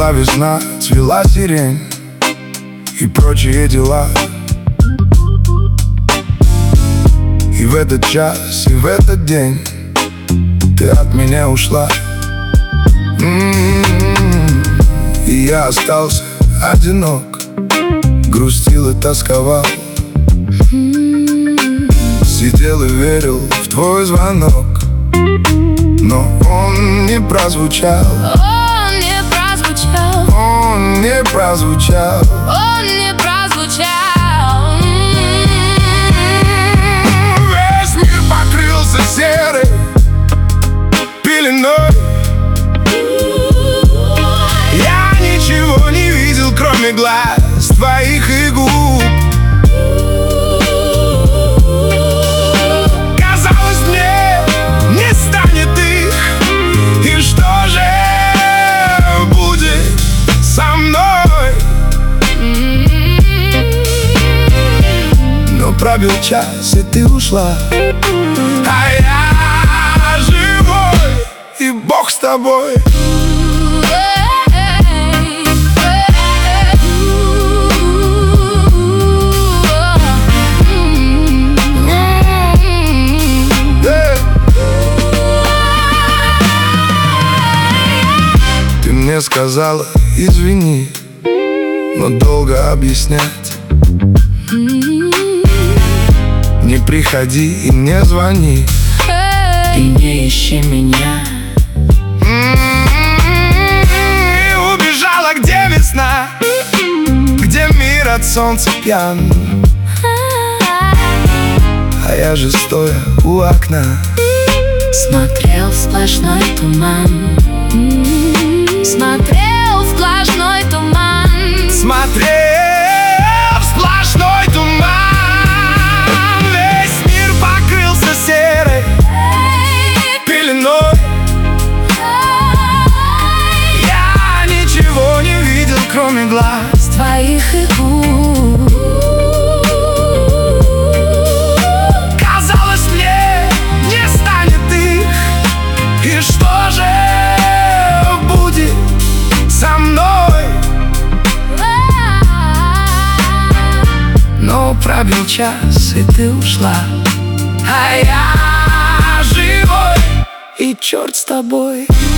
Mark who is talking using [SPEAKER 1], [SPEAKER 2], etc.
[SPEAKER 1] Пришла весна, цвела сирень и прочие дела. И в этот час, и в этот день ты от меня ушла. И я остался одинок, грустил и тосковал. Сидел и верил в твой звонок, но он не прозвучал.
[SPEAKER 2] Он не прозвучал.
[SPEAKER 1] Он не прозвучал.
[SPEAKER 2] Он не прозвучал.
[SPEAKER 1] Весь мир покрылся серой пеленой. Я ничего не видел, кроме глаз твоих и губ. Казалось мне, не станет их. И что же будет со мной? Но пробил час, и ты ушла, а я живой, и Бог с тобой. Ты мне сказала, извини, но долго объяснять. Не приходи и не звони,
[SPEAKER 2] И не ищи меня.
[SPEAKER 1] И убежала, где весна, где мир от солнца пьян. А я же стоя у окна
[SPEAKER 2] Смотрел в сплошной туман. Смотрел в сплошной туман.
[SPEAKER 1] смотрел в сплошной туман. Весь мир покрылся серой пеленой. Я ничего не видел, кроме глаз
[SPEAKER 2] Твоих и губ.
[SPEAKER 1] Казалось мне, не станет их. И что же будет со мной? Но пробил час, и ты ушла, а я живой, и черт с тобой.